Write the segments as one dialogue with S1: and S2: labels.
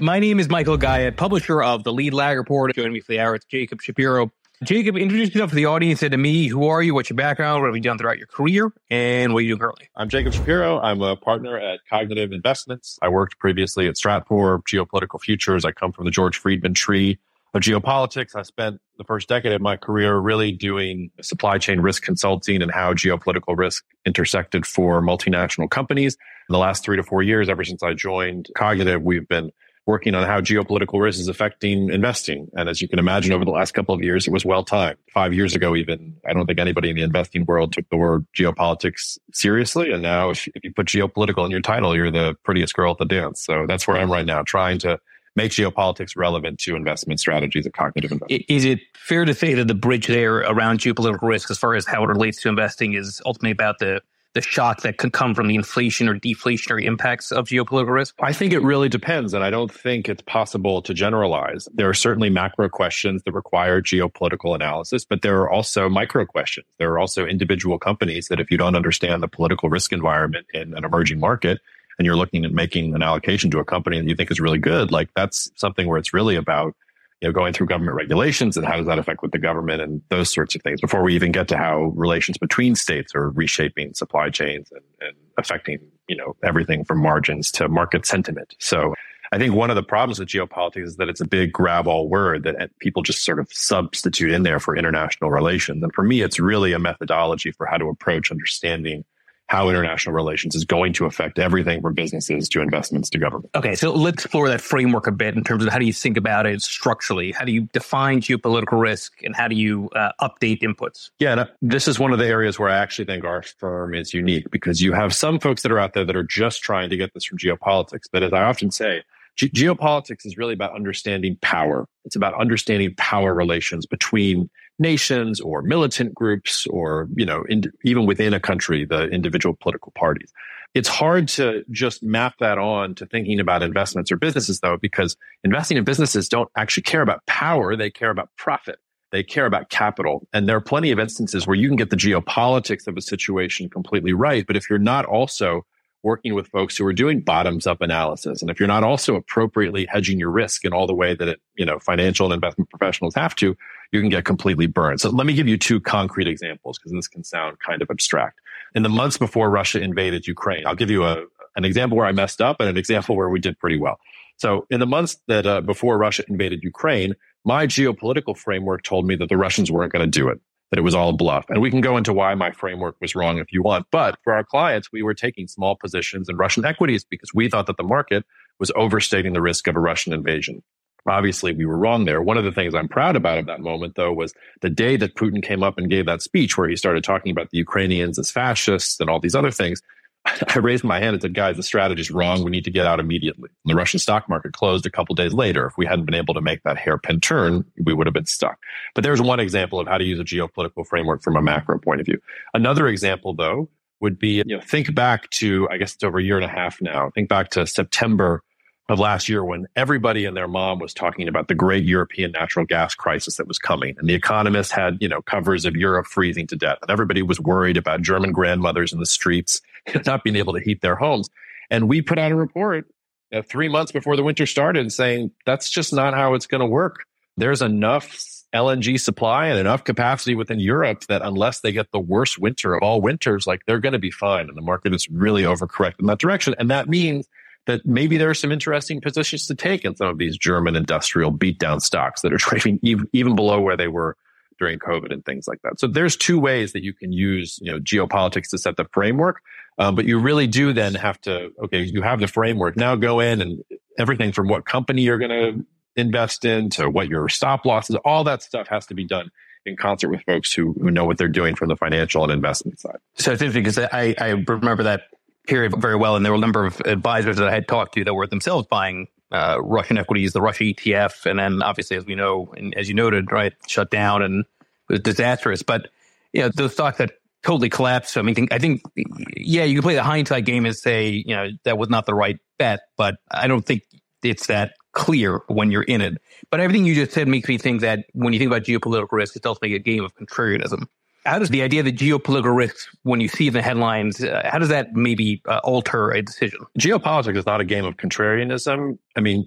S1: My name is Michael Guyette, publisher of the Lead Lag Report. Joining me for the hour, it's Jacob Shapiro. Jacob, introduce yourself to the audience and to me. Who are you? What's your background? What have you done throughout your career? And what are you doing currently?
S2: I'm Jacob Shapiro. I'm a partner at Cognitive Investments. I worked previously at Stratfor, Geopolitical Futures. I come from the George Friedman tree of geopolitics. I spent the first decade of my career really doing supply chain risk consulting and how geopolitical risk intersected for multinational companies. In the last 3 to 4 years, ever since I joined Cognitive, we've been working on how geopolitical risk is affecting investing. And as you can imagine, over the last couple of years, it was well timed. 5 years ago, even, I don't think anybody in the investing world took the word geopolitics seriously. And now if you put geopolitical in your title, you're the prettiest girl at the dance. So that's where I'm right now, trying to make geopolitics relevant to investment strategies at Cognitive Investments.
S1: Is it fair to say that the bridge there around geopolitical risk, as far as how it relates to investing, is ultimately about the shock that could come from the inflation or deflationary impacts of geopolitical risk?
S2: I think it really depends, and I don't think it's possible to generalize. There are certainly macro questions that require geopolitical analysis, but there are also micro questions. There are also individual companies that if you don't understand the political risk environment in an emerging market, and you're looking at making an allocation to a company that you think is really good, like that's something where it's really about going through government regulations and how does that affect with the government and those sorts of things before we even get to how relations between states are reshaping supply chains and affecting, everything from margins to market sentiment. So I think one of the problems with geopolitics is that it's a big grab-all word that people just sort of substitute in there for international relations. And for me, it's really a methodology for how to approach understanding how international relations is going to affect everything from businesses to investments to government.
S1: Okay, so let's explore that framework a bit in terms of how do you think about it structurally? How do you define geopolitical risk and how do you update inputs?
S2: Yeah, this is one of the areas where I actually think our firm is unique because you have some folks that are out there that are just trying to get this from geopolitics. But as I often say, geopolitics is really about understanding power. It's about understanding power relations between nations or militant groups or, even within a country, the individual political parties. It's hard to just map that on to thinking about investments or businesses, though, because investing in businesses don't actually care about power. They care about profit. They care about capital. And there are plenty of instances where you can get the geopolitics of a situation completely right. But if you're not also working with folks who are doing bottoms-up analysis, and if you're not also appropriately hedging your risk in all the way that financial and investment professionals have to, you can get completely burned. So let me give you 2 concrete examples because this can sound kind of abstract. In the months before Russia invaded Ukraine, I'll give you an example where I messed up and an example where we did pretty well. So in the months that before Russia invaded Ukraine, my geopolitical framework told me that the Russians weren't going to do it, that it was all a bluff. And we can go into why my framework was wrong if you want. But for our clients, we were taking small positions in Russian equities because we thought that the market was overstating the risk of a Russian invasion. Obviously, we were wrong there. One of the things I'm proud about at that moment, though, was the day that Putin came up and gave that speech where he started talking about the Ukrainians as fascists and all these other things. I raised my hand and said, guys, the strategy is wrong. We need to get out immediately. And the Russian stock market closed a couple days later. If we hadn't been able to make that hairpin turn, we would have been stuck. But there's one example of how to use a geopolitical framework from a macro point of view. Another example, though, would be, think back to, I guess it's over a year and a half now. Think back to September of last year when everybody and their mom was talking about the great European natural gas crisis that was coming. And the Economist had, covers of Europe freezing to death. And everybody was worried about German grandmothers in the streets not being able to heat their homes. And we put out a report 3 months before the winter started saying that's just not how it's going to work. There's enough LNG supply and enough capacity within Europe that unless they get the worst winter of all winters, they're going to be fine. And the market is really overcorrected in that direction. And that means that maybe there are some interesting positions to take in some of these German industrial beatdown stocks that are trading even below where they were during COVID and things like that. So there's 2 ways that you can use, geopolitics to set the framework. But you really do then have to, you have the framework. Now go in and everything from what company you're going to invest in to what your stop loss is, all that stuff has to be done in concert with folks who know what they're doing from the financial and investment side.
S1: So it's interesting because I remember that period very well. And there were a number of advisors that I had talked to that were themselves buying Russian equities, the Russia ETF. And then obviously, as we know, and as you noted, right, shut down and was disastrous. But, those stocks that totally collapsed. So, I think, you can play the hindsight game and say, that was not the right bet. But I don't think it's that clear when you're in it. But everything you just said makes me think that when you think about geopolitical risk, it's ultimately a game of contrarianism. How does the idea of the geopolitical risks, when you see the headlines, how does that maybe alter a decision?
S2: Geopolitics is not a game of contrarianism. I mean,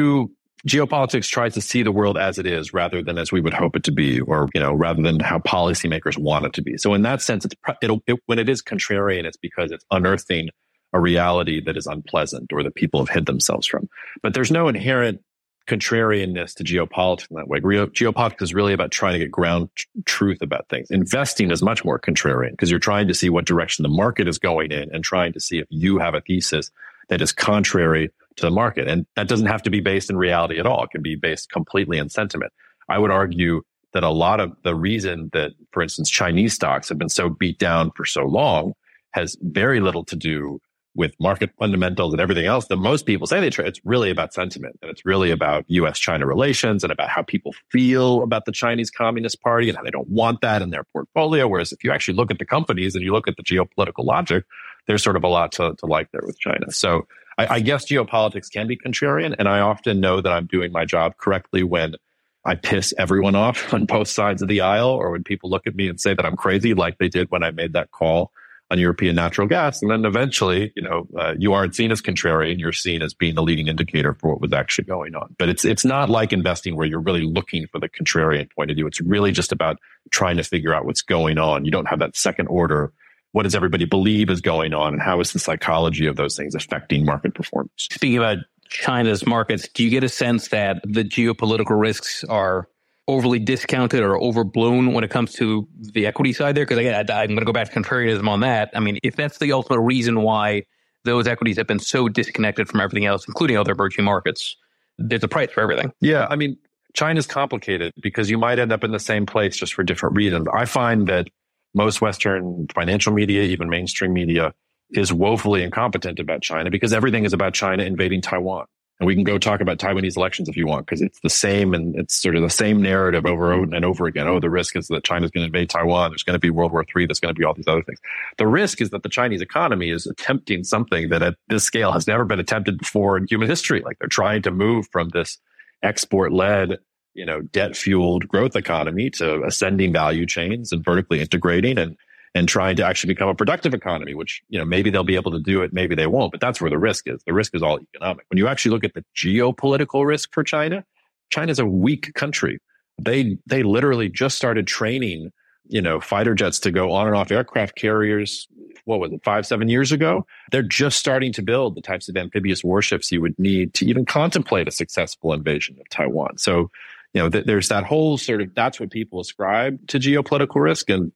S2: geopolitics tries to see the world as it is rather than as we would hope it to be, or, rather than how policymakers want it to be. So in that sense, when it is contrarian, it's because it's unearthing a reality that is unpleasant or that people have hid themselves from. But there's no inherent contrarianness to geopolitics in that way. Geopolitics is really about trying to get ground truth about things. Investing is much more contrarian because you're trying to see what direction the market is going in and trying to see if you have a thesis that is contrary to the market. And that doesn't have to be based in reality at all. It can be based completely in sentiment. I would argue that a lot of the reason that, for instance, Chinese stocks have been so beat down for so long has very little to do with market fundamentals and everything else that most people say they trade. It's really about sentiment, and it's really about U.S.-China relations and about how people feel about the Chinese Communist Party and how they don't want that in their portfolio. Whereas if you actually look at the companies and you look at the geopolitical logic, there's sort of a lot to like there with China. So I guess geopolitics can be contrarian, and I often know that I'm doing my job correctly when I piss everyone off on both sides of the aisle, or when people look at me and say that I'm crazy, like they did when I made that call on European natural gas. And then eventually, you aren't seen as contrarian, you're seen as being the leading indicator for what was actually going on. But it's not like investing where you're really looking for the contrarian point of view. It's really just about trying to figure out what's going on. You don't have that second order. What does everybody believe is going on? And how is the psychology of those things affecting market performance?
S1: Speaking about China's markets, do you get a sense that the geopolitical risks are overly discounted or overblown when it comes to the equity side there? Because again, I'm going to go back to contrarianism on that. I mean, if that's the ultimate reason why those equities have been so disconnected from everything else, including other emerging markets, there's a price for everything.
S2: Yeah, I mean, China's complicated because you might end up in the same place just for different reasons. I find that most Western financial media, even mainstream media, is woefully incompetent about China because everything is about China invading Taiwan. And we can go talk about Taiwanese elections if you want, because it's the same, and it's sort of the same narrative over and over again. Oh, the risk is that China's going to invade Taiwan. There's going to be World War III. There's going to be all these other things. The risk is that the Chinese economy is attempting something that at this scale has never been attempted before in human history. Like they're trying to move from this export-led, debt-fueled growth economy to ascending value chains and vertically integrating and trying to actually become a productive economy, which, maybe they'll be able to do it, maybe they won't, but that's where the risk is. The risk is all economic. When you actually look at the geopolitical risk for China, China's a weak country. They literally just started training, fighter jets to go on and off aircraft carriers. What was it, 5-7 years ago? They're just starting to build the types of amphibious warships you would need to even contemplate a successful invasion of Taiwan. So, there's that whole sort of, that's what people ascribe to geopolitical risk. And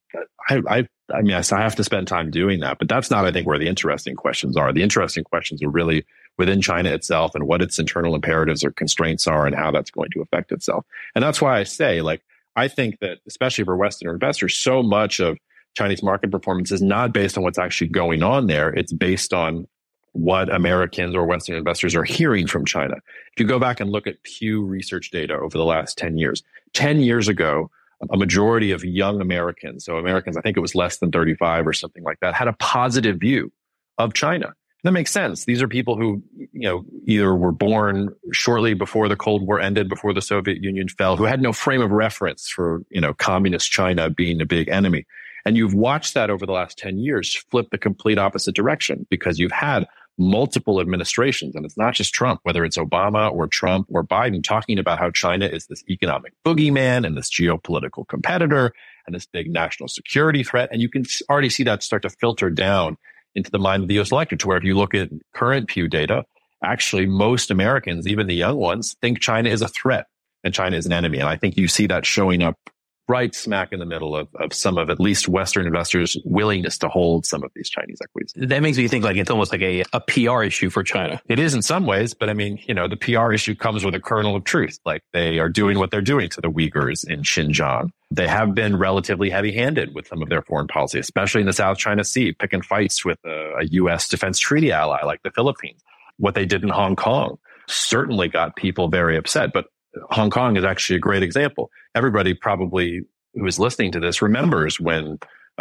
S2: I have to spend time doing that, but that's not, I think, where the interesting questions are. The interesting questions are really within China itself and what its internal imperatives or constraints are and how that's going to affect itself. And that's why I say, I think that especially for Western investors, so much of Chinese market performance is not based on what's actually going on there. It's based on what Americans or Western investors are hearing from China. If you go back and look at Pew Research data over the last 10 years, 10 years ago, a majority of young Americans, so Americans, I think it was less than 35 or something like that, had a positive view of China. That makes sense. These are people who, either were born shortly before the Cold War ended, before the Soviet Union fell, who had no frame of reference for, communist China being a big enemy. And you've watched that over the last 10 years flip the complete opposite direction because you've had multiple administrations. And it's not just Trump, whether it's Obama or Trump or Biden, talking about how China is this economic boogeyman and this geopolitical competitor and this big national security threat. And you can already see that start to filter down into the mind of the U.S. electorate, to where if you look at current Pew data, actually most Americans, even the young ones, think China is a threat and China is an enemy. And I think you see that showing up right smack in the middle of some of at least Western investors' willingness to hold some of these Chinese equities.
S1: That makes me think like it's almost like a PR issue for China.
S2: It is in some ways, but I mean, the PR issue comes with a kernel of truth. Like they are doing what they're doing to the Uyghurs in Xinjiang. They have been relatively heavy-handed with some of their foreign policy, especially in the South China Sea, picking fights with a U.S. defense treaty ally like the Philippines. What they did in Hong Kong certainly got people very upset, but Hong Kong is actually a great example. Everybody probably who is listening to this remembers when,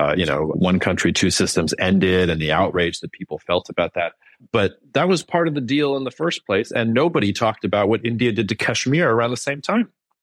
S2: one country, two systems ended and the outrage that people felt about that. But that was part of the deal in the first place. And nobody talked about what India did to Kashmir around the same time.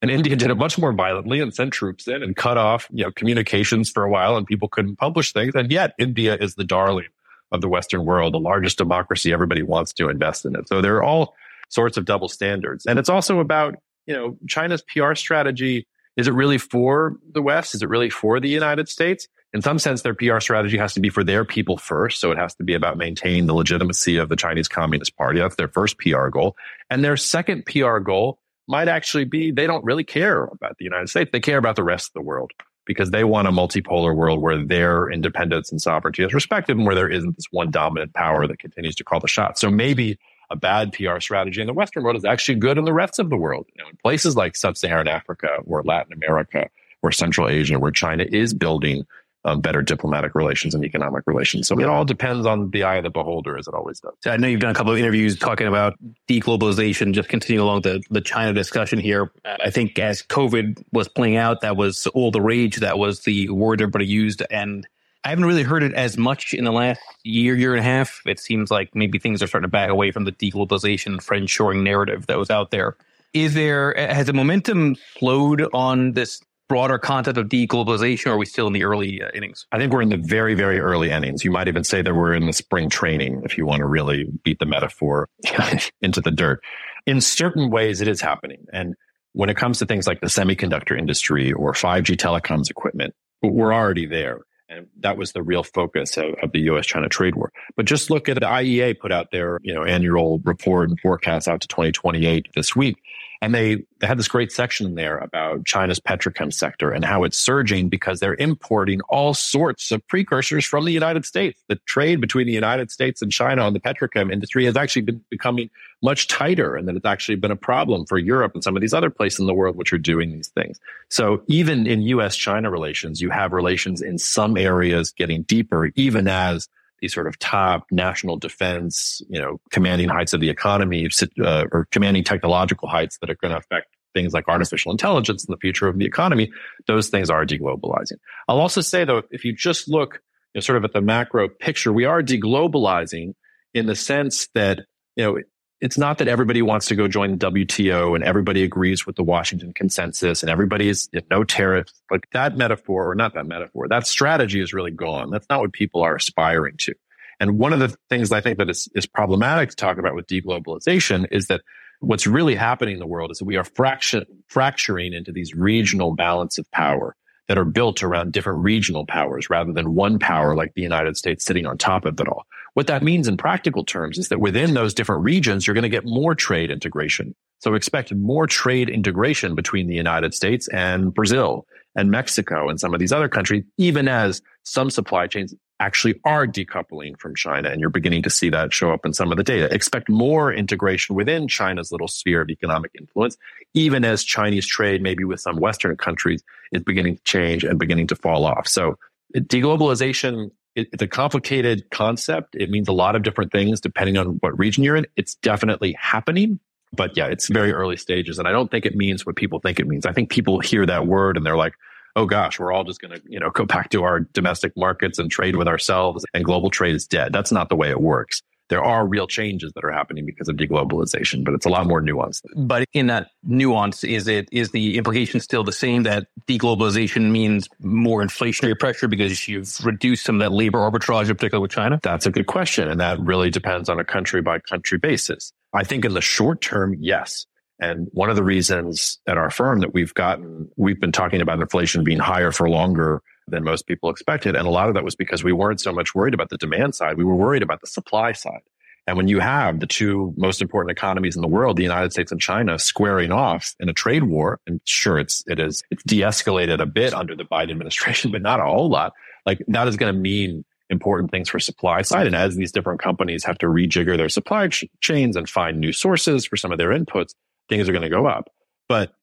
S2: And India did it much more violently and sent troops in and cut off, communications for a while, and people couldn't publish things. And yet India is the darling of the Western world, the largest democracy. Everybody wants to invest in it. So there are all sorts of double standards. And it's also about, China's PR strategy. Is it really for the West? Is it really for the United States? In some sense, their PR strategy has to be for their people first. So it has to be about maintaining the legitimacy of the Chinese Communist Party. That's their first PR goal. And their second PR goal might actually be they don't really care about the United States. They care about the rest of the world because they want a multipolar world where their independence and sovereignty is respected and where there isn't this one dominant power that continues to call the shots. So maybe a bad PR strategy in the Western world is actually good in the rest of the world. In places like Sub-Saharan Africa or Latin America or Central Asia, where China is building better diplomatic relations and economic relations. So it all depends on the eye of the beholder, as it always does.
S1: I know you've done a couple of interviews talking about deglobalization, just continuing along the China discussion here. I think as COVID was playing out, that was all the rage. That was the word everybody used. And I haven't really heard it as much in the last year and a half. It seems like maybe things are starting to back away from the deglobalization, friendshoring narrative that was out there. Has the momentum slowed on this broader concept of deglobalization, or are we still in the early innings?
S2: I think we're in the very, very early innings. You might even say that we're in the spring training, if you want to really beat the metaphor into the dirt. In certain ways, it is happening. And when it comes to things like the semiconductor industry or 5G telecoms equipment, we're already there. And that was the real focus of the U.S.-China trade war. But just look at the IEA put out their annual report and forecast out to 2028 this week. And they had this great section in there about China's petrochem sector and how it's surging because they're importing all sorts of precursors from the United States. The trade between the United States and China on the petrochem industry has actually been becoming much tighter, and that it's actually been a problem for Europe and some of these other places in the world which are doing these things. So even in U.S.-China relations, you have relations in some areas getting deeper, even as these sort of top national defense, commanding heights of the economy or commanding technological heights that are going to affect things like artificial intelligence and the future of the economy, those things are deglobalizing. I'll also say, though, if you just look sort of at the macro picture, we are deglobalizing in the sense that, it's not that everybody wants to go join the WTO and everybody agrees with the Washington consensus and everybody is no tariffs. Like that metaphor, or not that metaphor, that strategy is really gone. That's not what people are aspiring to. And one of the things I think that is problematic to talk about with deglobalization is that what's really happening in the world is that we are fracturing into these regional balance of power that are built around different regional powers rather than one power like the United States sitting on top of it all. What that means in practical terms is that within those different regions, you're going to get more trade integration. So expect more trade integration between the United States and Brazil and Mexico and some of these other countries, even as some supply chains actually are decoupling from China. And you're beginning to see that show up in some of the data. Expect more integration within China's little sphere of economic influence, even as Chinese trade, maybe with some Western countries, is beginning to change and beginning to fall off. So deglobalization, it's a complicated concept. It means a lot of different things depending on what region you're in. It's definitely happening. But yeah, it's very early stages. And I don't think it means what people think it means. I think people hear that word and they're like, oh gosh, we're all just going to, go back to our domestic markets and trade with ourselves and global trade is dead. That's not the way it works. There are real changes that are happening because of deglobalization, but it's a lot more nuanced.
S1: But in that nuance, is the implication still the same that deglobalization means more inflationary pressure because you've reduced some of that labor arbitrage, in particular with China?
S2: That's a good question. And that really depends on a country by country basis. I think in the short term, yes. And one of the reasons at our firm that we've been talking about inflation being higher for longer than most people expected. And a lot of that was because we weren't so much worried about the demand side. We were worried about the supply side. And when you have the two most important economies in the world, the United States and China, squaring off in a trade war, and sure, it's de-escalated a bit under the Biden administration, but not a whole lot. Like that is going to mean important things for supply side. And as these different companies have to rejigger their supply chains and find new sources for some of their inputs, things are going to go up. But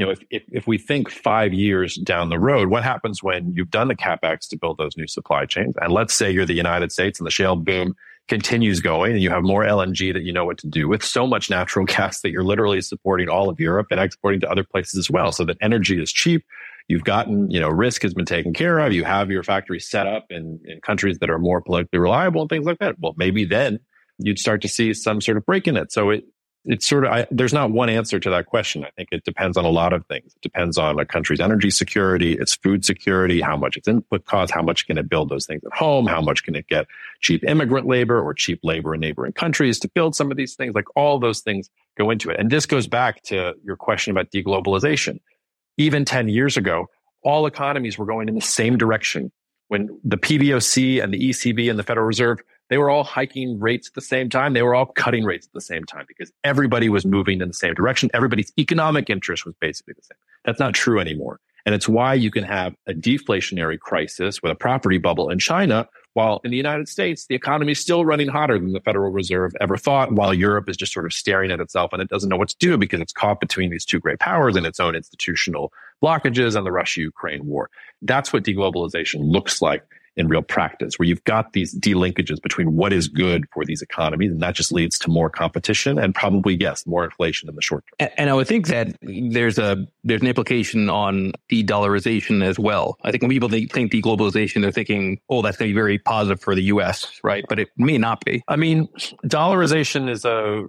S2: if we think 5 years down the road, what happens when you've done the CapEx to build those new supply chains? And let's say you're the United States and the shale boom continues going and you have more LNG that you know what to do with, so much natural gas that you're literally supporting all of Europe and exporting to other places as well, so that energy is cheap. You've gotten, risk has been taken care of. You have your factory set up in countries that are more politically reliable and things like that. Well, maybe then you'd start to see some sort of break in it. So it's sort of, there's not one answer to that question. I think it depends on a lot of things. It depends on a country's energy security, its food security, how much its input costs, how much can it build those things at home, how much can it get cheap immigrant labor or cheap labor in neighboring countries to build some of these things. Like all those things go into it. And this goes back to your question about deglobalization. Even 10 years ago, all economies were going in the same direction. When the PBOC and the ECB and the Federal Reserve, they were all hiking rates at the same time. They were all cutting rates at the same time because everybody was moving in the same direction. Everybody's economic interest was basically the same. That's not true anymore. And it's why you can have a deflationary crisis with a property bubble in China, while in the United States, the economy is still running hotter than the Federal Reserve ever thought, while Europe is just sort of staring at itself and it doesn't know what to do because it's caught between these two great powers and its own institutional blockages and the Russia-Ukraine war. That's what deglobalization looks like in real practice, where you've got these delinkages between what is good for these economies, and that just leads to more competition and probably, yes, more inflation in the short term.
S1: And I would think that there's an implication on de-dollarization as well. I think when people think deglobalization, they're thinking, oh, that's going to be very positive for the U.S., right? But it may not be.
S2: I mean, dollarization is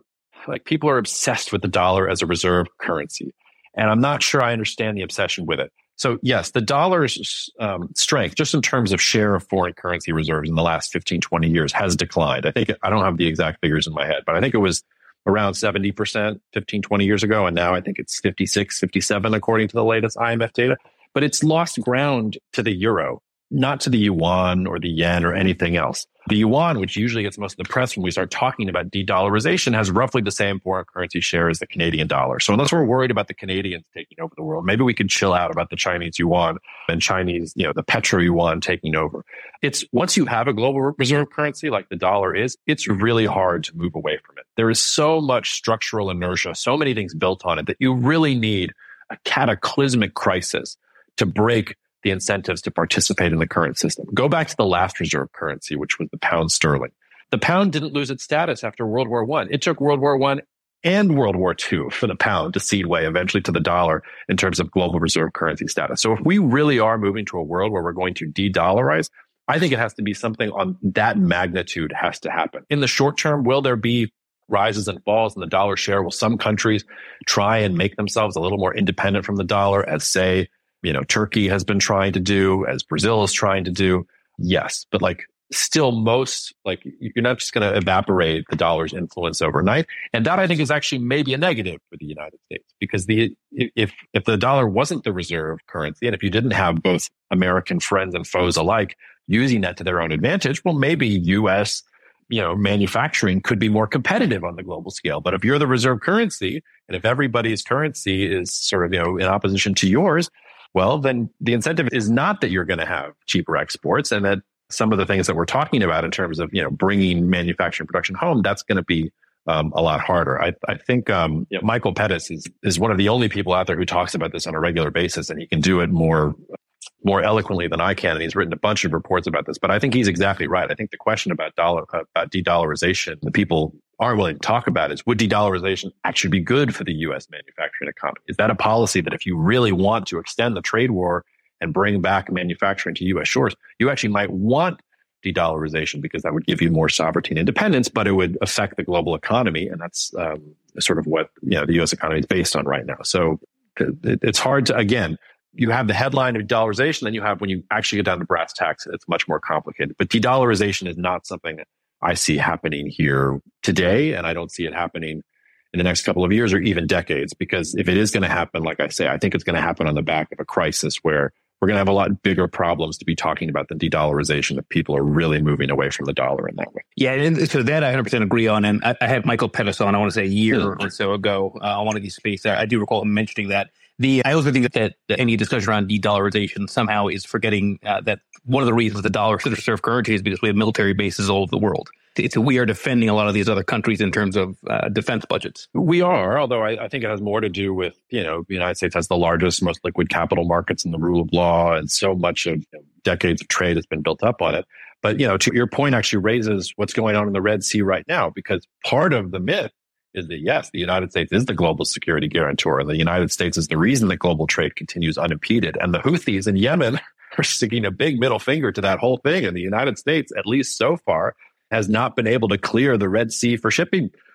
S2: people are obsessed with the dollar as a reserve currency. And I'm not sure I understand the obsession with it. So yes, the dollar's strength, just in terms of share of foreign currency reserves in the last 15, 20 years has declined. I don't have the exact figures in my head, but I think it was around 70% 15, 20 years ago. And now I think it's 56, 57, according to the latest IMF data. But it's lost ground to the euro, not to the yuan or the yen or anything else. The yuan, which usually gets most of the press when we start talking about de-dollarization, has roughly the same foreign currency share as the Canadian dollar. So unless we're worried about the Canadians taking over the world, maybe we could chill out about the Chinese yuan and the petro yuan taking over. It's once you have a global reserve currency like the dollar is, it's really hard to move away from it. There is so much structural inertia, so many things built on it that you really need a cataclysmic crisis to break the incentives to participate in the current system. Go back to the last reserve currency, which was the pound sterling. The pound didn't lose its status after World War I. It took World War I and World War II for the pound to cede way eventually to the dollar in terms of global reserve currency status. So if we really are moving to a world where we're going to de-dollarize, I think it has to be something on that magnitude has to happen. In the short term, will there be rises and falls in the dollar share? Will some countries try and make themselves a little more independent from the dollar, as say, Turkey has been trying to do, as Brazil is trying to do? Yes. But still you're not just going to evaporate the dollar's influence overnight. And that I think is actually maybe a negative for the United States, because if the dollar wasn't the reserve currency, and if you didn't have both American friends and foes alike using that to their own advantage, well, maybe U.S. manufacturing could be more competitive on the global scale. But if you're the reserve currency, and if everybody's currency is sort of, in opposition to yours, well, then the incentive is not that you're going to have cheaper exports, and that some of the things that we're talking about in terms of, bringing manufacturing production home, that's going to be a lot harder. I think Michael Pettis is one of the only people out there who talks about this on a regular basis, and he can do it more eloquently than I can. And he's written a bunch of reports about this. But I think he's exactly right. I think the question about de-dollarization, the people aren't willing to talk about is, would de-dollarization actually be good for the U.S. manufacturing economy? Is that a policy that if you really want to extend the trade war and bring back manufacturing to U.S. shores, you actually might want de-dollarization, because that would give you more sovereignty and independence, but it would affect the global economy. And that's sort of what the U.S. economy is based on right now. So it's hard to, again, you have the headline of dollarization, then you have, when you actually get down to brass tacks, it's much more complicated. But de-dollarization is not something I see happening here today, and I don't see it happening in the next couple of years or even decades, because if it is going to happen, like I say, I think it's going to happen on the back of a crisis where we're going to have a lot bigger problems to be talking about than de-dollarization if people are really moving away from the dollar in that way.
S1: Yeah, and so that I 100% agree on. And I had Michael Pettis on, I want to say a year or so ago on one of these spaces. I do recall him mentioning that. I also think that any discussion around de-dollarization somehow is forgetting that one of the reasons the dollar is the reserve currency is because we have military bases all over the world. We are defending a lot of these other countries in terms of defense budgets.
S2: We are, although I think it has more to do with, the United States has the largest, most liquid capital markets and the rule of law, and so much of decades of trade has been built up on it. But, to your point, actually raises what's going on in the Red Sea right now, because part of the myth is that, yes, the United States is the global security guarantor, and the United States is the reason that global trade continues unimpeded. And the Houthis in Yemen are sticking a big middle finger to that whole thing. And the United States, at least so far, has not been able to clear the Red Sea for shipping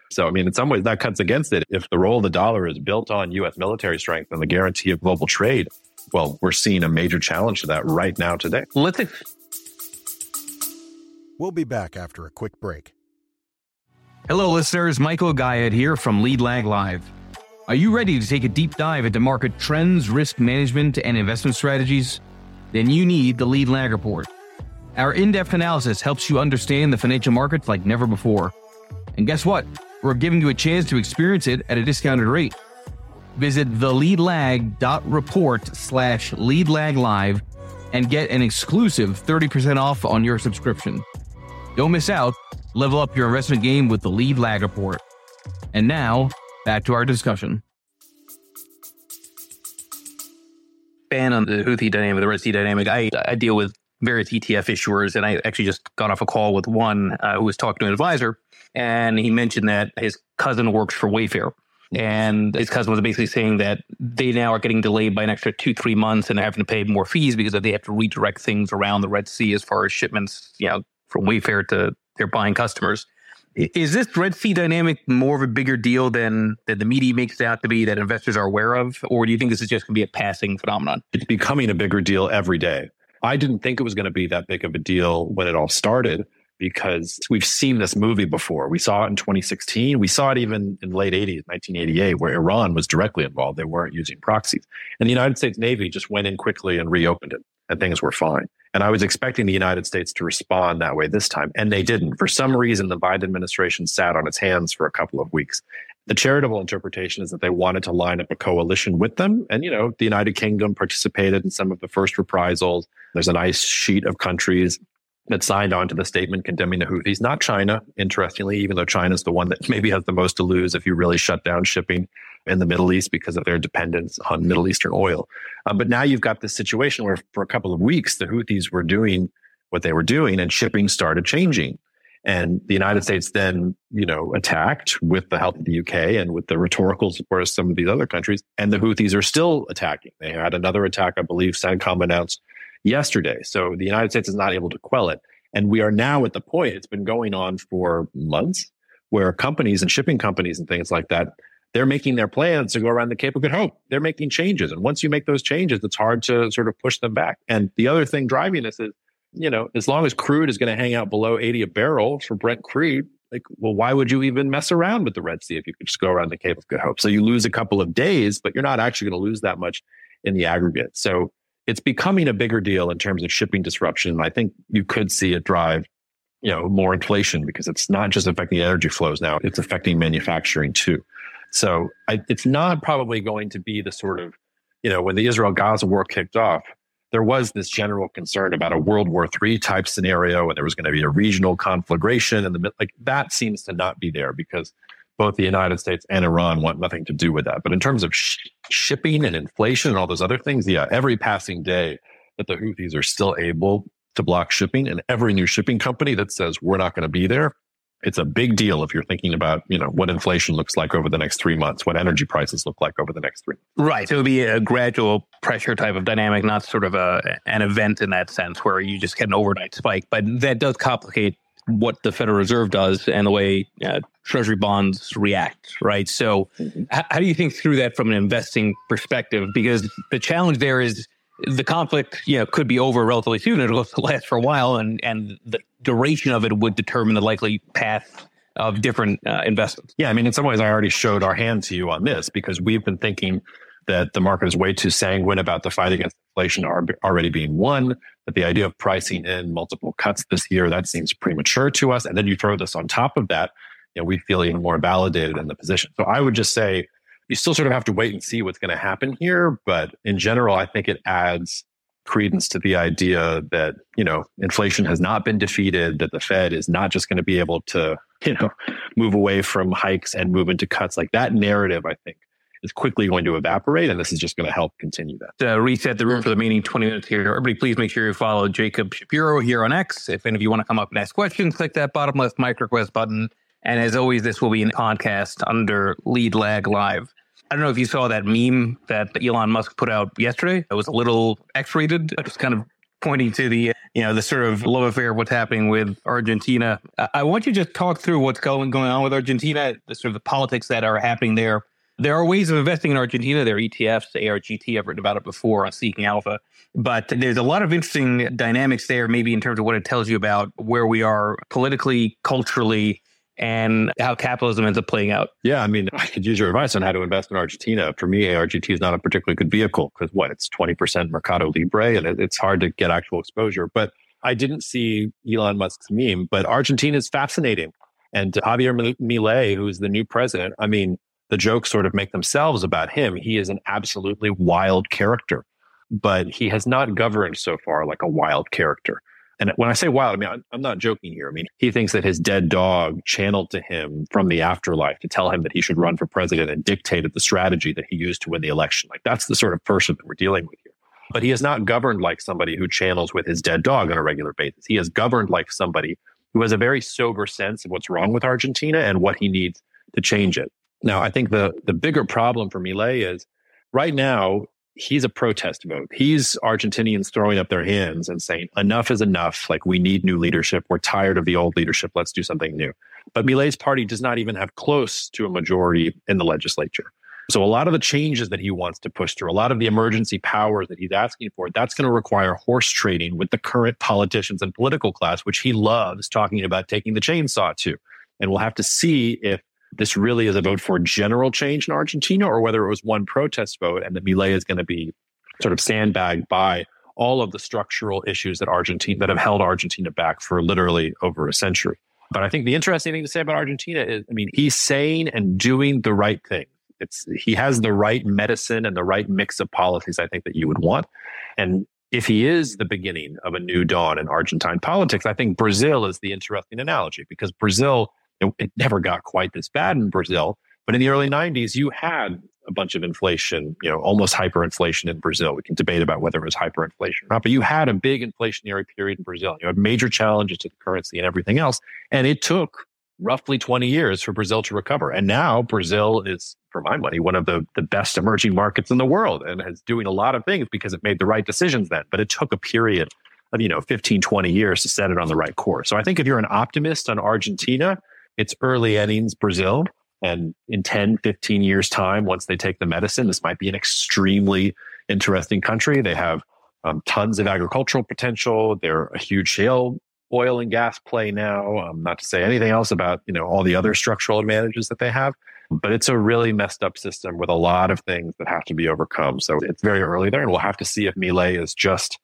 S2: So, I mean, in some ways that cuts against it. If the role of the dollar is built on U.S. military strength and the guarantee of global trade, well, we're seeing a major challenge to that right now today.
S3: We'll be back after a quick break.
S4: Hello, listeners. Michael Guyot here from Lead Lag Live. Are you ready to take a deep dive into market trends, risk management, and investment strategies? Then you need the Lead Lag Report. Our in-depth analysis helps you understand the financial markets like never before. And guess what? We're giving you a chance to experience it at a discounted rate. Visit theleadlag.report/leadlaglive and get an exclusive 30% off on your subscription. Don't miss out. Level up your investment game with the Lead Lag Report. And now, back to our discussion.
S1: Ban on the Houthi dynamic, the Red Sea dynamic. I deal with various ETF issuers, and I actually just got off a call with one who was talking to an advisor, and he mentioned that his cousin works for Wayfair. And his cousin was basically saying that they now are getting delayed by an extra 2-3 months and they're having to pay more fees because they have to redirect things around the Red Sea as far as shipments, from Wayfair to their buying customers. Is this Red Sea dynamic more of a bigger deal than the media makes it out to be, that investors are aware of? Or do you think this is just going to be a passing phenomenon?
S2: It's becoming a bigger deal every day. I didn't think it was going to be that big of a deal when it all started, because we've seen this movie before. We saw it in 2016. We saw it even in the late 80s, 1988, where Iran was directly involved. They weren't using proxies. And the United States Navy just went in quickly and reopened it, and things were fine. And I was expecting the United States to respond that way this time, and they didn't. For some reason, the Biden administration sat on its hands for a couple of weeks. The charitable interpretation is that they wanted to line up a coalition with them. And, the United Kingdom participated in some of the first reprisals. There's a nice sheet of countries that signed on to the statement condemning the Houthis, not China, interestingly, even though China's the one that maybe has the most to lose if you really shut down shipping in the Middle East because of their dependence on Middle Eastern oil. But now you've got this situation where for a couple of weeks, the Houthis were doing what they were doing and shipping started changing. And the United States then, attacked with the help of the UK and with the rhetorical support of some of these other countries. And the Houthis are still attacking. They had another attack, I believe, CENTCOM announced yesterday. So the United States is not able to quell it. And we are now at the point, it's been going on for months, where companies and shipping companies and things like that, they're making their plans to go around the Cape of Good Hope. They're making changes. And once you make those changes, it's hard to sort of push them back. And the other thing driving this is, as long as crude is going to hang out below 80 a barrel for Brent crude, why would you even mess around with the Red Sea if you could just go around the Cape of Good Hope? So you lose a couple of days, but you're not actually going to lose that much in the aggregate. So it's becoming a bigger deal in terms of shipping disruption. I think you could see it drive, more inflation, because it's not just affecting energy flows now, it's affecting manufacturing too. So it's not probably going to be the sort of, when the Israel-Gaza war kicked off, there was this general concern about a World War III type scenario, and there was going to be a regional conflagration, and that seems to not be there, because both the United States and Iran want nothing to do with that. But in terms of shipping and inflation and all those other things, every passing day that the Houthis are still able to block shipping, and every new shipping company that says we're not going to be there, it's a big deal if you're thinking about, what inflation looks like over the next 3 months, what energy prices look like over the next 3 months.
S1: Right. So it would be a gradual pressure type of dynamic, not sort of an event in that sense where you just get an overnight spike. But that does complicate what the Federal Reserve does and the way Treasury bonds react, right? So how do you think through that from an investing perspective? Because the challenge there is the conflict, could be over relatively soon. It'll last for a while, and the duration of it would determine the likely path of different investments.
S2: Yeah, I mean, in some ways, I already showed our hand to you on this, because we've been thinking that the market is way too sanguine about the fight against inflation already being won, that the idea of pricing in multiple cuts this year, that seems premature to us. And then you throw this on top of that, we feel even more validated in the position. So I would just say, you still sort of have to wait and see what's going to happen here. But in general, I think it adds credence to the idea that, inflation has not been defeated, that the Fed is not just going to be able to, move away from hikes and move into cuts. Like that narrative, I think, is quickly going to evaporate. And this is just going to help continue that.
S1: To reset the room for the remaining 20 minutes here, everybody, please make sure you follow Jacob Shapiro here on X. If any of you want to come up and ask questions, click that bottom left mic request button. And as always, this will be an podcast under Lead Lag Live. I don't know if you saw that meme that Elon Musk put out yesterday. It was a little X-rated. It just kind of pointing to the sort of love affair of what's happening with Argentina. I want you to just talk through what's going on with Argentina, the sort of the politics that are happening there. There are ways of investing in Argentina. There are ETFs, ARGT. I've written about it before on Seeking Alpha. But there's a lot of interesting dynamics there, maybe in terms of what it tells you about where we are politically, culturally, and how capitalism ends up playing out.
S2: Yeah, I mean, I could use your advice on how to invest in Argentina. For me, ARGT is not a particularly good vehicle because it's 20% Mercado Libre, and it's hard to get actual exposure. But I didn't see Elon Musk's meme, but Argentina is fascinating. And Javier Milei, who's the new president, I mean, the jokes sort of make themselves about him. He is an absolutely wild character, but he has not governed so far like a wild character. And when I say wild, I mean, I'm not joking here. I mean, he thinks that his dead dog channeled to him from the afterlife to tell him that he should run for president and dictated the strategy that he used to win the election. Like, that's the sort of person that we're dealing with here. But he has not governed like somebody who channels with his dead dog on a regular basis. He has governed like somebody who has a very sober sense of what's wrong with Argentina and what he needs to change it. Now, I think the bigger problem for Milei is right now, he's a protest vote. He's Argentinians throwing up their hands and saying, enough is enough. Like, we need new leadership. We're tired of the old leadership. Let's do something new. But Milei's party does not even have close to a majority in the legislature. So a lot of the changes that he wants to push through, a lot of the emergency powers that he's asking for, that's going to require horse trading with the current politicians and political class, which he loves talking about taking the chainsaw to. And we'll have to see if this really is a vote for general change in Argentina or whether it was one protest vote and that Milei is going to be sort of sandbagged by all of the structural issues that have held Argentina back for literally over a century. But I think the interesting thing to say about Argentina is, I mean, he's saying and doing the right thing. He has the right medicine and the right mix of policies, I think, that you would want. And if he is the beginning of a new dawn in Argentine politics, I think Brazil is the interesting analogy because Brazil, it never got quite this bad in Brazil. But in the early 90s, you had a bunch of inflation, almost hyperinflation in Brazil. We can debate about whether it was hyperinflation or not, but you had a big inflationary period in Brazil. You had major challenges to the currency and everything else. And it took roughly 20 years for Brazil to recover. And now Brazil is, for my money, one of the best emerging markets in the world and is doing a lot of things because it made the right decisions then. But it took a period of, 15, 20 years to set it on the right course. So I think if you're an optimist on Argentina, it's early innings Brazil. And in 10, 15 years' time, once they take the medicine, this might be an extremely interesting country. They have tons of agricultural potential. They're a huge shale oil and gas play now, not to say anything else about, all the other structural advantages that they have. But it's a really messed up system with a lot of things that have to be overcome. So it's very early there. And we'll have to see if Milei is just,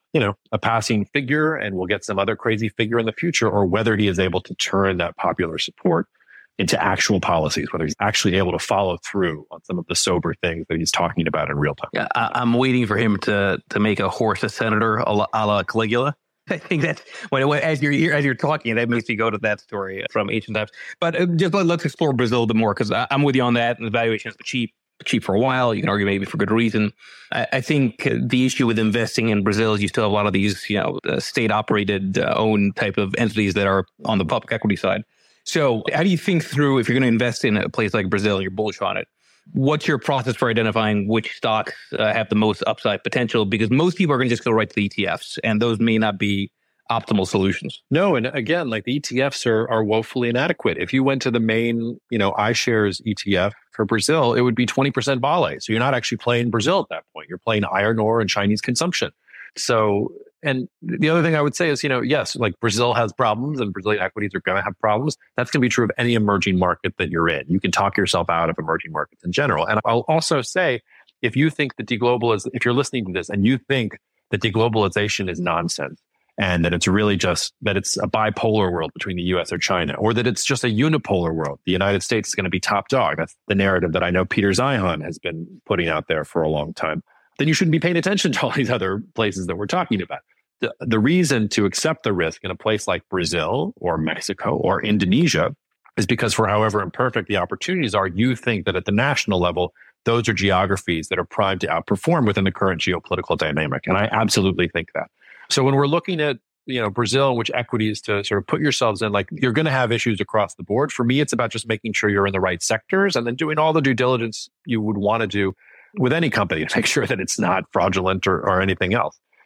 S2: a passing figure and we'll get some other crazy figure in the future, or whether he is able to turn that popular support into actual policies, whether he's actually able to follow through on some of the sober things that he's talking about in real time.
S1: Yeah, I'm waiting for him to make a horse a senator a la Caligula. I think that's as you're talking, that makes me go to that story from ancient times. But just let's explore Brazil a bit more, because I'm with you on that. And the valuation is cheap for a while. You can argue maybe for good reason. I think the issue with investing in Brazil is you still have a lot of these, state operated owned type of entities that are on the public equity side. So how do you think through, if you're going to invest in a place like Brazil and you're bullish on it, what's your process for identifying which stocks have the most upside potential? Because most people are going to just go right to the ETFs, and those may not be optimal solutions.
S2: No, and again, like the ETFs are woefully inadequate. If you went to the main, iShares ETF for Brazil, it would be 20% Vale. So you're not actually playing Brazil at that point. You're playing iron ore and Chinese consumption. So, and the other thing I would say is, yes, like Brazil has problems and Brazilian equities are going to have problems. That's going to be true of any emerging market that you're in. You can talk yourself out of emerging markets in general. And I'll also say, if you think that if you're listening to this and you think that deglobalization is nonsense, and that it's really just that it's a bipolar world between the US or China, or that it's just a unipolar world, the United States is going to be top dog. That's the narrative that I know Peter Zeihan has been putting out there for a long time. Then you shouldn't be paying attention to all these other places that we're talking about. The reason to accept the risk in a place like Brazil or Mexico or Indonesia is because, for however imperfect the opportunities are, you think that at the national level, those are geographies that are primed to outperform within the current geopolitical dynamic. And I absolutely think that. So when we're looking at, Brazil and which equities to sort of put yourselves in, like, you're going to have issues across the board. For me, it's about just making sure you're in the right sectors and then doing all the due diligence you would want to do with any company to make sure that it's not fraudulent or anything else.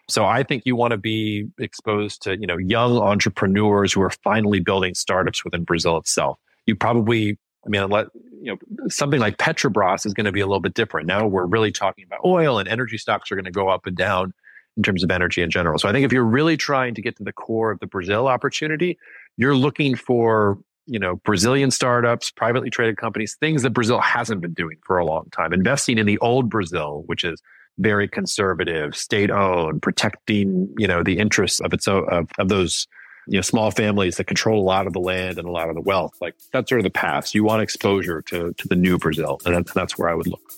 S2: So I think you want to be exposed to, young entrepreneurs who are finally building startups within Brazil itself. You probably, something like Petrobras is going to be a little bit different. Now we're really talking about oil, and energy stocks are going to go up and down in terms of energy in general. So I think if you're really trying to get to the core of the Brazil opportunity, you're looking for, Brazilian startups, privately traded companies, things that Brazil hasn't been doing for a long time. Investing in the old Brazil, which is very conservative, state-owned, protecting, the interests of those, small families that control a lot of the land and a lot of the wealth. Like, that's sort of the past. You want exposure to the new Brazil, and that's where I would look.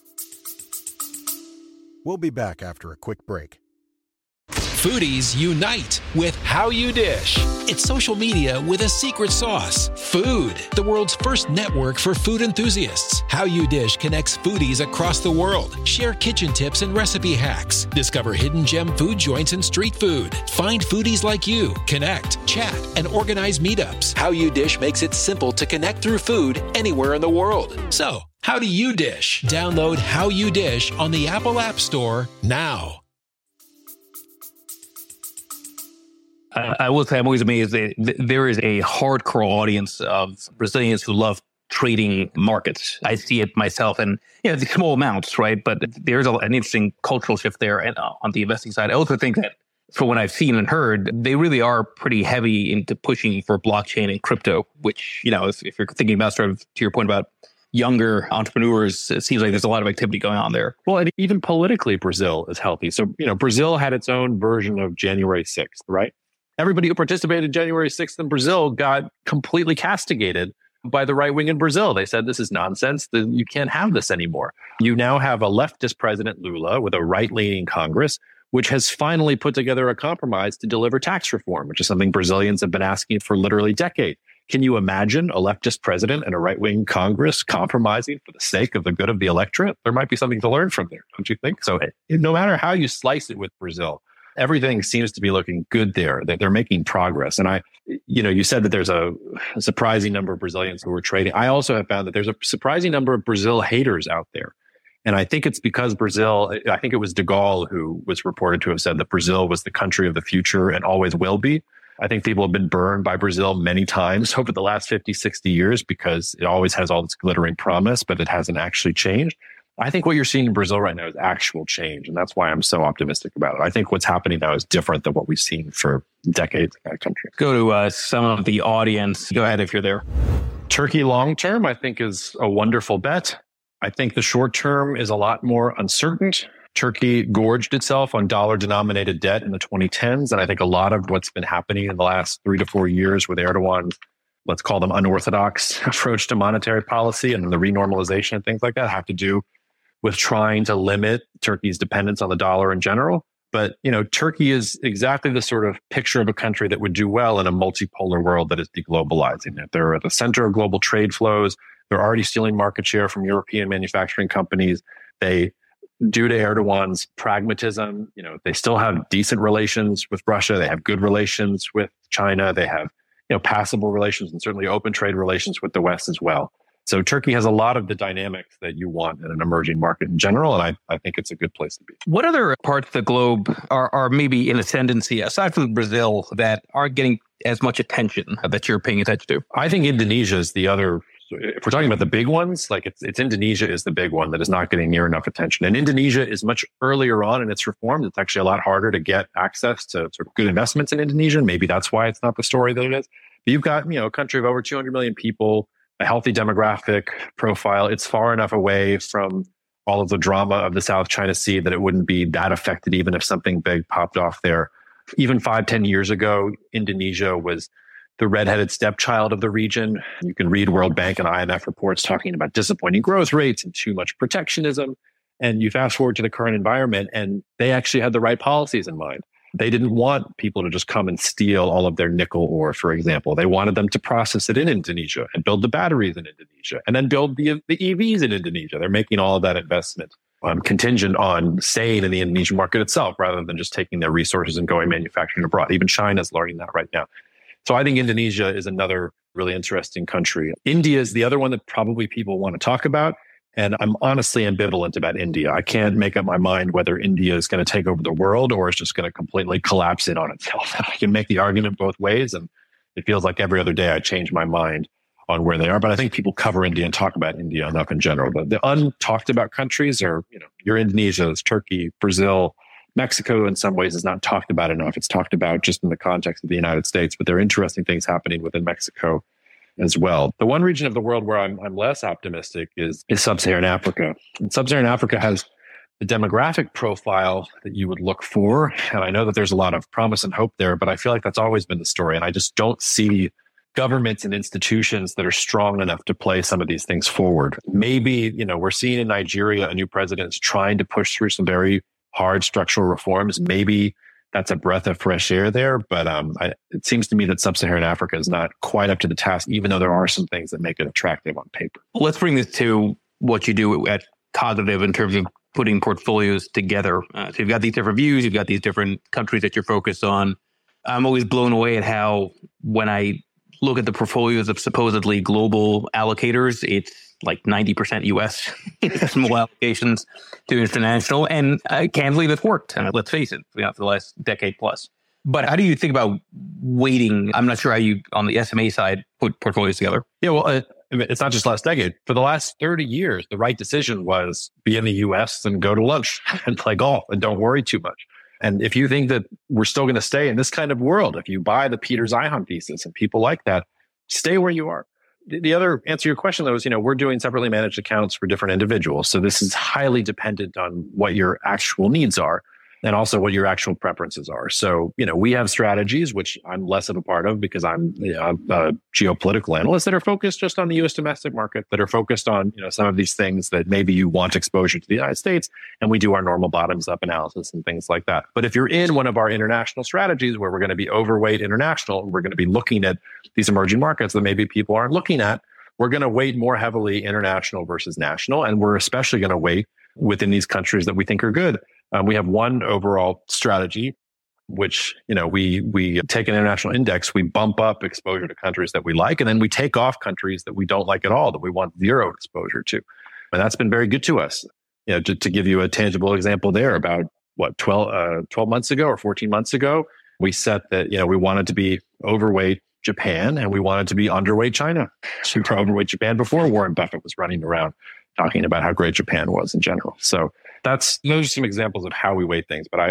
S3: We'll be back after a quick break.
S5: Foodies unite with How You Dish. It's social media with a secret sauce. Food, the world's first network for food enthusiasts. How You Dish connects foodies across the world. Share kitchen tips and recipe hacks. Discover hidden gem food joints and street food. Find foodies like you. Connect, chat, and organize meetups. How You Dish makes it simple to connect through food anywhere in the world. So, how do you dish? Download How You Dish on the Apple App Store now.
S1: I will say I'm always amazed that there is a hardcore audience of Brazilians who love trading markets. I see it myself, and the small amounts, right? But there's an interesting cultural shift there. And on the investing side, I also think that from what I've seen and heard, they really are pretty heavy into pushing for blockchain and crypto, which, if you're thinking about sort of to your point about younger entrepreneurs, it seems like there's a lot of activity going on there.
S2: Well, and even politically, Brazil is healthy. So, Brazil had its own version of January 6th, right? Everybody who participated in January 6th in Brazil got completely castigated by the right wing in Brazil. They said, this is nonsense. You can't have this anymore. You now have a leftist president, Lula, with a right-leaning Congress, which has finally put together a compromise to deliver tax reform, which is something Brazilians have been asking for literally decades. Can you imagine a leftist president and a right-wing Congress compromising for the sake of the good of the electorate? There might be something to learn from there, don't you think? So no matter how you slice it with Brazil, everything seems to be looking good there, that they're making progress. And you said that there's a surprising number of Brazilians who are trading. I also have found that there's a surprising number of Brazil haters out there. And I think it's because Brazil, I think it was de Gaulle who was reported to have said that Brazil was the country of the future and always will be. I think people have been burned by Brazil many times over the last 50, 60 years because it always has all this glittering promise, but it hasn't actually changed. I think what you're seeing in Brazil right now is actual change. And that's why I'm so optimistic about it. I think what's happening now is different than what we've seen for decades in that country.
S1: Go to some of the audience. Go ahead if you're there.
S2: Turkey long term, I think, is a wonderful bet. I think the short term is a lot more uncertain. Turkey gorged itself on dollar-denominated debt in the 2010s. And I think a lot of what's been happening in the last 3 to 4 years with Erdogan's, let's call them unorthodox approach to monetary policy and the renormalization and things like that have to do with trying to limit Turkey's dependence on the dollar in general. But, Turkey is exactly the sort of picture of a country that would do well in a multipolar world that is deglobalizing. They're at the center of global trade flows. They're already stealing market share from European manufacturing companies. They, due to Erdogan's pragmatism, they still have decent relations with Russia. They have good relations with China. They have, passable relations and certainly open trade relations with the West as well. So Turkey has a lot of the dynamics that you want in an emerging market in general, and I think it's a good place to be.
S1: What other parts of the globe are maybe in ascendancy, aside from Brazil, that aren't getting as much attention that you're paying attention to?
S2: I think Indonesia is the other. If we're talking about the big ones, like it's Indonesia is the big one that is not getting near enough attention. And Indonesia is much earlier on in its reforms. It's actually a lot harder to get access to sort of good investments in Indonesia. Maybe that's why it's not the story that it is. But you've got, a country of over 200 million people, a healthy demographic profile. It's far enough away from all of the drama of the South China Sea that it wouldn't be that affected even if something big popped off there. Even 5-10 years ago, Indonesia was the redheaded stepchild of the region. You can read World Bank and IMF reports talking about disappointing growth rates and too much protectionism. And you fast forward to the current environment, and they actually had the right policies in mind. They didn't want people to just come and steal all of their nickel ore, for example. They wanted them to process it in Indonesia and build the batteries in Indonesia and then build the EVs in Indonesia. They're making all of that investment contingent on staying in the Indonesian market itself rather than just taking their resources and going manufacturing abroad. Even China's learning that right now. So I think Indonesia is another really interesting country. India is the other one that probably people want to talk about. And I'm honestly ambivalent about India. I can't make up my mind whether India is going to take over the world or is just going to completely collapse in on itself. I can make the argument both ways. And it feels like every other day I change my mind on where they are. But I think people cover India and talk about India enough in general. But the untalked about countries are, your Indonesia, it's Turkey, Brazil, Mexico in some ways is not talked about enough. It's talked about just in the context of the United States, but there are interesting things happening within Mexico as well. The one region of the world where I'm less optimistic is Sub-Saharan Africa. And Sub-Saharan Africa has the demographic profile that you would look for. And I know that there's a lot of promise and hope there, but I feel like that's always been the story. And I just don't see governments and institutions that are strong enough to play some of these things forward. Maybe, we're seeing in Nigeria, a new president is trying to push through some very hard structural reforms. Maybe that's a breath of fresh air there. But it seems to me that Sub-Saharan Africa is not quite up to the task, even though there are some things that make it attractive on paper.
S1: Well, let's bring this to what you do at Cognitive in terms of putting portfolios together. So you've got these different views, you've got these different countries that you're focused on. I'm always blown away at how when I look at the portfolios of supposedly global allocators, it's like 90% US, small allocations to international. And candidly, that's worked. Let's face it, for the last decade plus. But how do you think about weighting? I'm not sure how you, on the SMA side, put portfolios together.
S2: Yeah, well, it's not just last decade. For the last 30 years, the right decision was be in the US and go to lunch and play golf and don't worry too much. And if you think that we're still going to stay in this kind of world, if you buy the Peter Zeihan thesis and people like that, stay where you are. The other answer to your question, though, is, we're doing separately managed accounts for different individuals. So this is highly dependent on what your actual needs are and also what your actual preferences are. So, we have strategies, which I'm less of a part of because I'm a geopolitical analyst, that are focused just on the U.S. domestic market, that are focused on, some of these things that maybe you want exposure to the United States. And we do our normal bottoms up analysis and things like that. But if you're in one of our international strategies where we're going to be overweight international, we're going to be looking at these emerging markets that maybe people aren't looking at, we're going to weight more heavily international versus national. And we're especially going to weight within these countries that we think are good. We have one overall strategy, which, we take an international index, we bump up exposure to countries that we like, and then we take off countries that we don't like at all, that we want zero exposure to. And that's been very good to us. To give you a tangible example there, about 12 months ago or 14 months ago, we set that, we wanted to be overweight Japan and we wanted to be underweight China. So we were overweight Japan before Warren Buffett was running around talking about how great Japan was in general. So those are some examples of how we weight things, but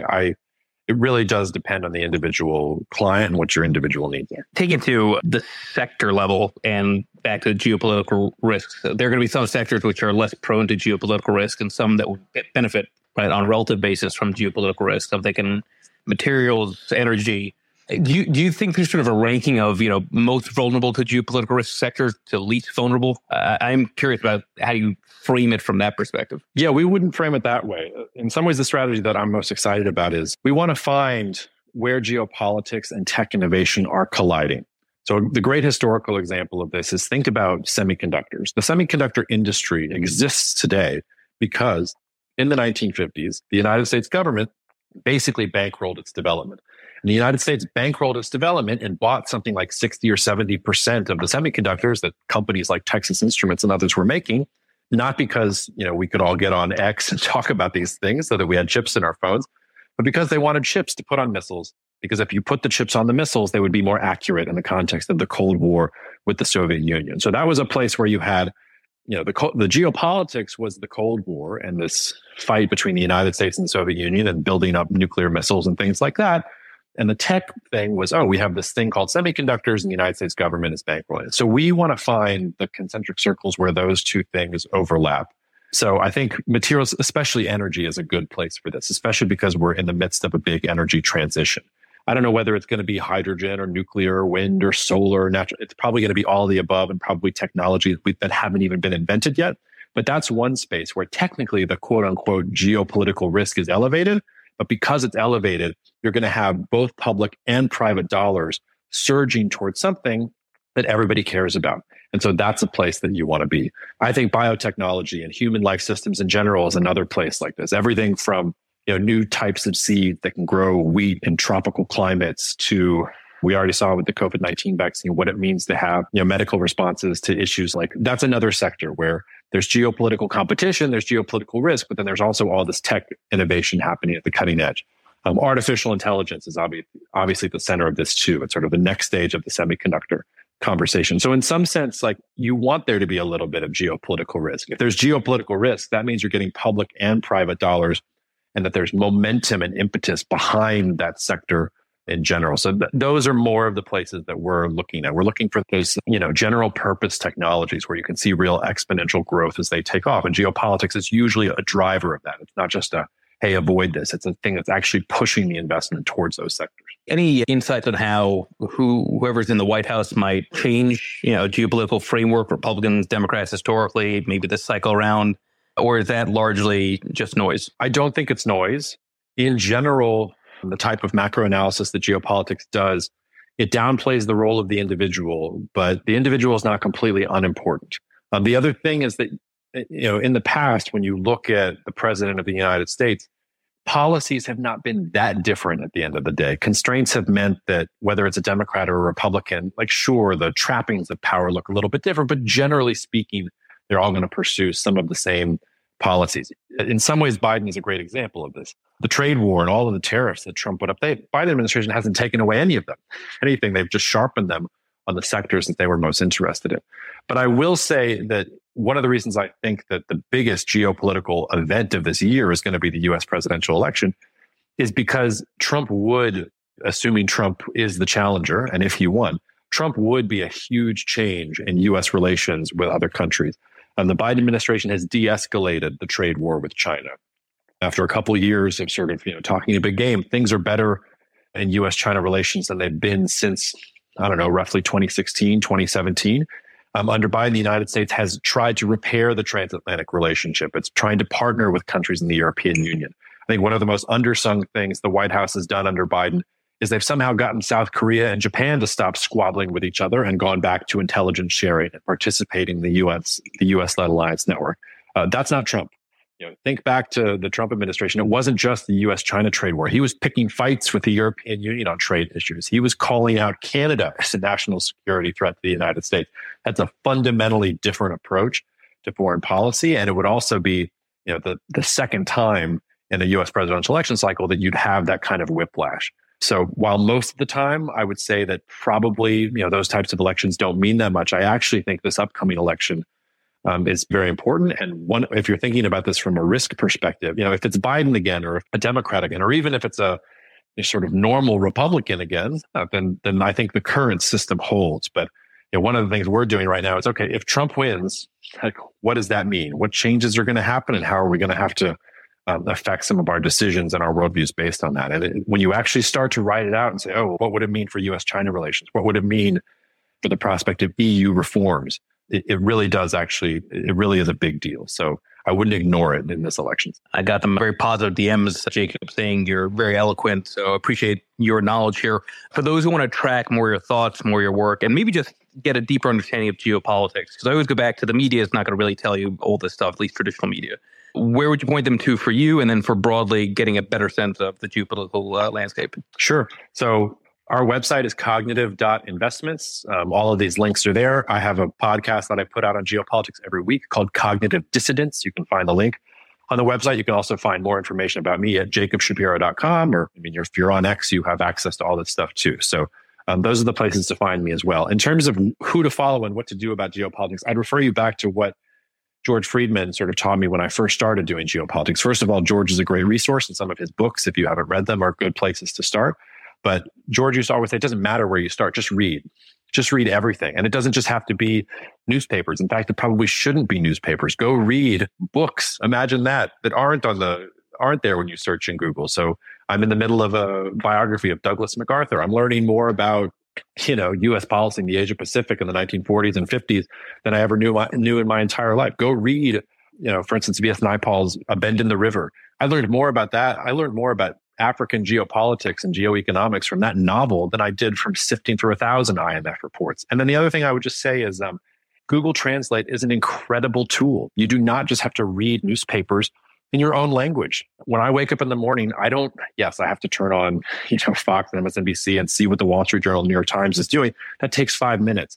S2: it really does depend on the individual client and what your individual needs are.
S1: Take it to the sector level and back to geopolitical risks. There are going to be some sectors which are less prone to geopolitical risk and some that will benefit on a relative basis from geopolitical risk. I'm thinking materials, energy. Do you think there's sort of a ranking of, most vulnerable to geopolitical risk sectors to least vulnerable? I'm curious about how you frame it from that perspective.
S2: Yeah, we wouldn't frame it that way. In some ways, the strategy that I'm most excited about is we want to find where geopolitics and tech innovation are colliding. So the great historical example of this is think about semiconductors. The semiconductor industry exists today because in the 1950s, the United States government basically bankrolled its development. And the United States bankrolled its development and bought something like 60 or 70% of the semiconductors that companies like Texas Instruments and others were making, not because, we could all get on X and talk about these things so that we had chips in our phones, but because they wanted chips to put on missiles. Because if you put the chips on the missiles, they would be more accurate in the context of the Cold War with the Soviet Union. So that was a place where you had, the geopolitics was the Cold War and this fight between the United States and the Soviet Union and building up nuclear missiles and things like that. And the tech thing was, we have this thing called semiconductors and the United States government is bankrolling. So we want to find the concentric circles where those two things overlap. So I think materials, especially energy, is a good place for this, especially because we're in the midst of a big energy transition. I don't know whether it's going to be hydrogen or nuclear or wind or solar or natural. It's probably going to be all the above and probably technologies that haven't even been invented yet. But that's one space where technically the quote unquote geopolitical risk is elevated. But because it's elevated, you're going to have both public and private dollars surging towards something that everybody cares about. And so that's a place that you want to be. I think biotechnology and human life systems in general is another place like this. Everything from new types of seeds that can grow wheat in tropical climates to, we already saw with the COVID-19 vaccine, what it means to have medical responses to issues like that's another sector where there's geopolitical competition, there's geopolitical risk, but then there's also all this tech innovation happening at the cutting edge. Artificial intelligence is obviously at the center of this too. It's sort of the next stage of the semiconductor conversation. So in some sense, like, you want there to be a little bit of geopolitical risk. If there's geopolitical risk, that means you're getting public and private dollars, and that there's momentum and impetus behind that sector in general. So those are more of the places that we're looking at. We're looking for those, general purpose technologies where you can see real exponential growth as they take off. And geopolitics is usually a driver of that. It's not just hey, avoid this. It's a thing that's actually pushing the investment towards those sectors.
S1: Any insights on how whoever's in the White House might change, geopolitical framework, Republicans, Democrats historically, maybe this cycle around, or is that largely just noise?
S2: I don't think it's noise. In general, the type of macro analysis that geopolitics does, it downplays the role of the individual, but the individual is not completely unimportant. The other thing is that, in the past, when you look at the president of the United States, policies have not been that different at the end of the day. Constraints have meant that whether it's a Democrat or a Republican, like, sure, the trappings of power look a little bit different, but generally speaking, they're all going to pursue some of the same policies. In some ways, Biden is a great example of this. The trade war and all of the tariffs that Trump put up, the Biden administration hasn't taken away any of them. Anything, they've just sharpened them on the sectors that they were most interested in. But I will say that one of the reasons I think that the biggest geopolitical event of this year is going to be the US presidential election is because Trump would, assuming Trump is the challenger, and if he won, Trump would be a huge change in US relations with other countries. The Biden administration has de-escalated the trade war with China. After a couple of years of sort of, talking a big game, things are better in US-China relations than they've been since, roughly 2016, 2017. Under Biden, the United States has tried to repair the transatlantic relationship. It's trying to partner with countries in the European Union. I think one of the most undersung things the White House has done under Biden is they've somehow gotten South Korea and Japan to stop squabbling with each other and gone back to intelligence sharing and participating in the U.S.-led alliance network. That's not Trump. Think back to the Trump administration. It wasn't just the U.S.-China trade war. He was picking fights with the European Union on trade issues. He was calling out Canada as a national security threat to the United States. That's a fundamentally different approach to foreign policy. And it would also be, the second time in a U.S. presidential election cycle that you'd have that kind of whiplash. So while most of the time I would say that probably, those types of elections don't mean that much, I actually think this upcoming election is very important. And if you're thinking about this from a risk perspective, if it's Biden again, or a Democrat again, or even if it's a sort of normal Republican again, then I think the current system holds. But one of the things we're doing right now is, okay, if Trump wins, what does that mean? What changes are going to happen, and how are we going to have to affect some of our decisions and our worldviews based on that? And when you actually start to write it out and say, oh, what would it mean for US-China relations? What would it mean for the prospect of EU reforms? It really is a big deal. So I wouldn't ignore it in this election.
S1: I got them very positive DMs, Jacob, saying you're very eloquent. So I appreciate your knowledge here. For those who want to track more your thoughts, more your work, and maybe just get a deeper understanding of geopolitics, because I always go back to the media is not going to really tell you all this stuff, at least traditional media. Where would you point them to for you, and then for broadly getting a better sense of the geopolitical landscape?
S2: Sure. So our website is cognitive.investments. All of these links are there. I have a podcast that I put out on geopolitics every week called Cognitive Dissidence. You can find the link on the website. You can also find more information about me at jacobshapiro.com, or if you're on X, you have access to all this stuff too. So those are the places to find me as well. In terms of who to follow and what to do about geopolitics, I'd refer you back to what George Friedman sort of taught me when I first started doing geopolitics. First of all, George is a great resource, and some of his books, if you haven't read them, are good places to start. But George used to always say, it doesn't matter where you start, just read. Just read everything. And it doesn't just have to be newspapers. In fact, it probably shouldn't be newspapers. Go read books. Imagine that aren't there when you search in Google. So I'm in the middle of a biography of Douglas MacArthur. I'm learning more about, U.S. policy in the Asia Pacific in the 1940s and 50s than I ever knew in my entire life. Go read, for instance, V.S. Naipaul's A Bend in the River. I learned more about that. I learned more about African geopolitics and geoeconomics from that novel than I did from sifting through 1,000 IMF reports. And then the other thing I would just say is Google Translate is an incredible tool. You do not just have to read newspapers in your own language. When I wake up in the morning, I have to turn on, Fox and MSNBC and see what the Wall Street Journal, New York Times is doing. That takes 5 minutes.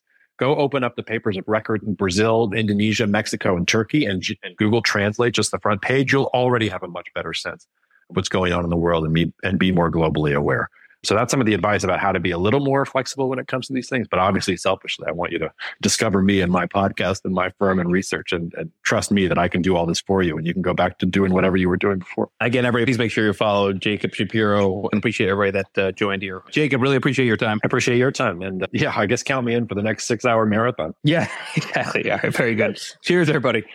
S2: Go open up the papers of record in Brazil, Indonesia, Mexico, and Turkey, and Google Translate just the front page. You'll already have a much better sense of what's going on in the world and be more globally aware. So that's some of the advice about how to be a little more flexible when it comes to these things. But obviously, selfishly, I want you to discover me and my podcast and my firm and research and trust me that I can do all this for you. And you can go back to doing whatever you were doing before.
S1: Again, everybody, please make sure you follow Jacob Shapiro, and appreciate everybody that joined here. Jacob, really appreciate your time.
S2: I appreciate your time. And yeah, I guess count me in for the next 6-hour marathon.
S1: Yeah, exactly. Yeah, very good. Cheers, everybody.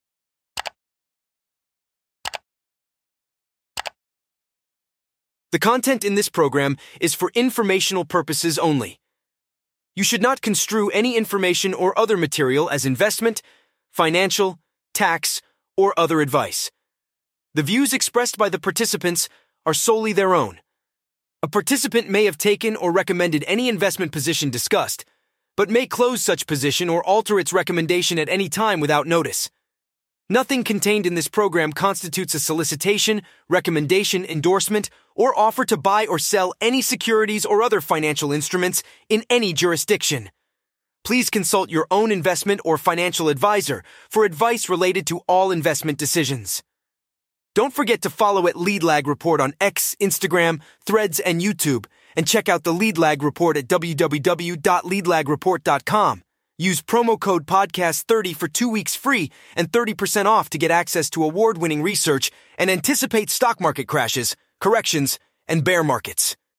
S6: The content in this program is for informational purposes only. You should not construe any information or other material as investment, financial, tax, or other advice. The views expressed by the participants are solely their own. A participant may have taken or recommended any investment position discussed, but may close such position or alter its recommendation at any time without notice. Nothing contained in this program constitutes a solicitation, recommendation, endorsement, or offer to buy or sell any securities or other financial instruments in any jurisdiction. Please consult your own investment or financial advisor for advice related to all investment decisions. Don't forget to follow at Lead Lag Report on X, Instagram, Threads, and YouTube, and check out the Lead Lag Report at www.leadlagreport.com. Use promo code podcast30 for 2 weeks free and 30% off to get access to award-winning research and anticipate stock market crashes, corrections, and bear markets.